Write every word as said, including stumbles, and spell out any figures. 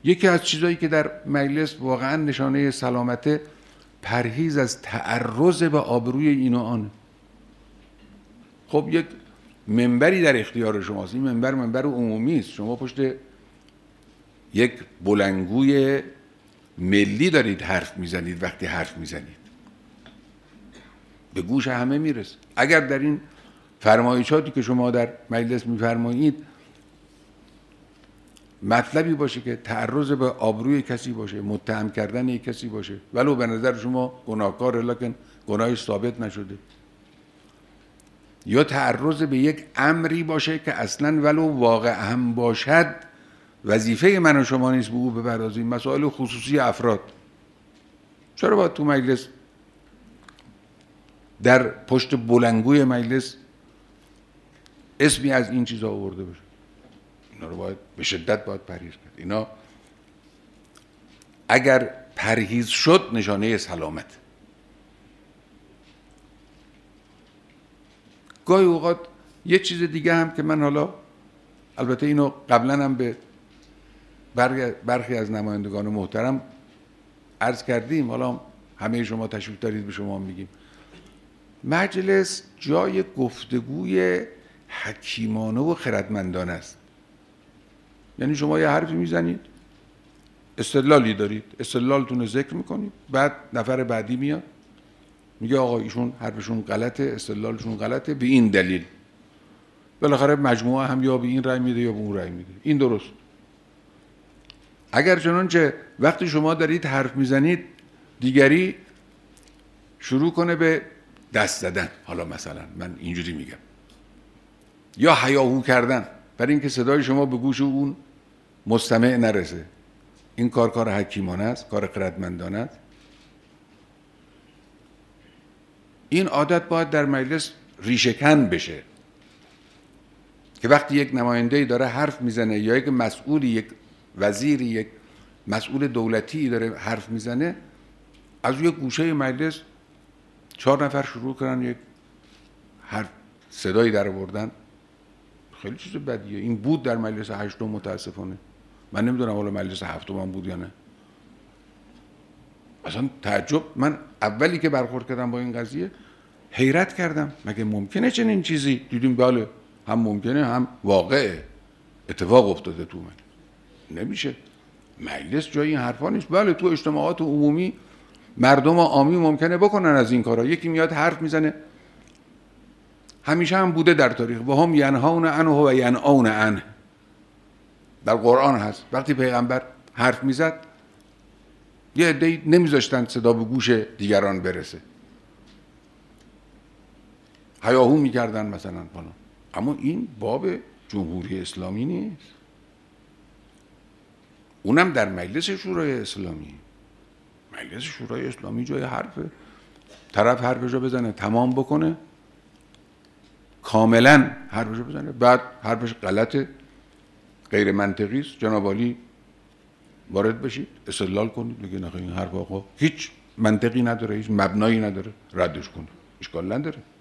یکی از چیزایی که در مجلس واقعا نشانه سلامت، پرهیز از تعرض به آبروی این و آن. خب یک منبری در اختیار شماست، این منبر منبر عمومی است، شما پشت یک بلندگوی ملی دارید حرف میزنید. وقتی حرف میزنید به گوش همه میرسه. اگر در این فرمایشاتی که شما در مجلس میفرمایید مطلبی باشه که تعرض به آبروی کسی باشه، متهم کردن یک کسی باشه، ولو به نظر شما گناهکاره لکن گناهش ثابت نشده، یا تعرض به یک امری باشه که اصلا ولو واقع هم باشد وظیفه من و شما نیست به او بپردازیم، مسائل خصوصی افراد، چرا باید تو مجلس در پشت بلندگوی مجلس اسمی از این چیزا آورده بشه؟ اینا رو باید به شدت باید پرهیز کرد. اینا اگر پرهیز شد نشانه سلامت. گاهی اوقات یه چیز دیگه هم که من حالا البته اینو قبلا هم به برخی از نمایندگان محترم عرض کردیم، حالا همه شما تشریف دارید به شما میگیم، مجلس جای گفتگوی حکیمانه و خردمندانه است. یعنی شما یه حرفی میزنید، استدلالی دارید، استدلالتون رو ذکر میکنید، بعد نفر بعدی میاد میگه آقا ایشون حرفشون غلطه، استدلالشون غلطه به این دلیل. بالاخره مجموعه هم یا به این رأی میده یا به اون رأی میده. این درست. اگر چنانچه وقتی شما دارید حرف میزنید دیگری شروع کنه به دست زدن، حالا مثلا من اینجوری میگم، یا هیاهو کردن برای اینکه صدای شما به گوش اون مستمع نرسه، این کار کار حکیمانه است، کار خردمندانه است. این عادت باید در مجلس ریشه‌کن بشه که وقتی یک نماینده‌ای داره حرف میزنه یا یک مسئولی، یک وزیری، یک مسئول دولتی داره حرف میزنه، از یک گوشه مجلس چهار نفر شروع کنن یک حرف صدایی در آوردن، خیلی چیز بدیه. این بود در مجلس هشتم متاسفانه. من نمیدونم حالا مجلس هفتم هم بود یا نه. اصلا تعجب، من اولی که برخورد کردم با این قضیه حیرت کردم، مگه ممکنه چنین چیزی؟ دیدیم بله هم ممکنه هم واقعه، اتفاق افتاده تو من. نمیشه، مجلس جای این حرفا نیست. بله تو اجتماعات عمومی مردم عامی ممکنه بکنن از این کارا، یکی میاد حرف میزنه، همیشه هم بوده در تاریخ، و هم ینهون عنه و ینأون عنه، در قرآن هست. وقتی پیغمبر حرف میزد یه عده‌ای نمیذاشتن صدا به گوش دیگران برسه، هیاهو میکردن مثلا فلان. اما این باب جمهوری اسلامی نیست، اونم در مجلس شورای اسلامی. مجلس شورای اسلامی جای حرفه، طرف حرفشو بزنه تمام بکنه، کاملا حرفشو بزنه، بعد حرفش غلطه، غیر منطقی است، جناب عالی وارد بشید استدلال کنید، بگید این حرف آقا هیچ منطقی نداره، هیچ مبنایی نداره، ردش کنید، اشکال نداره.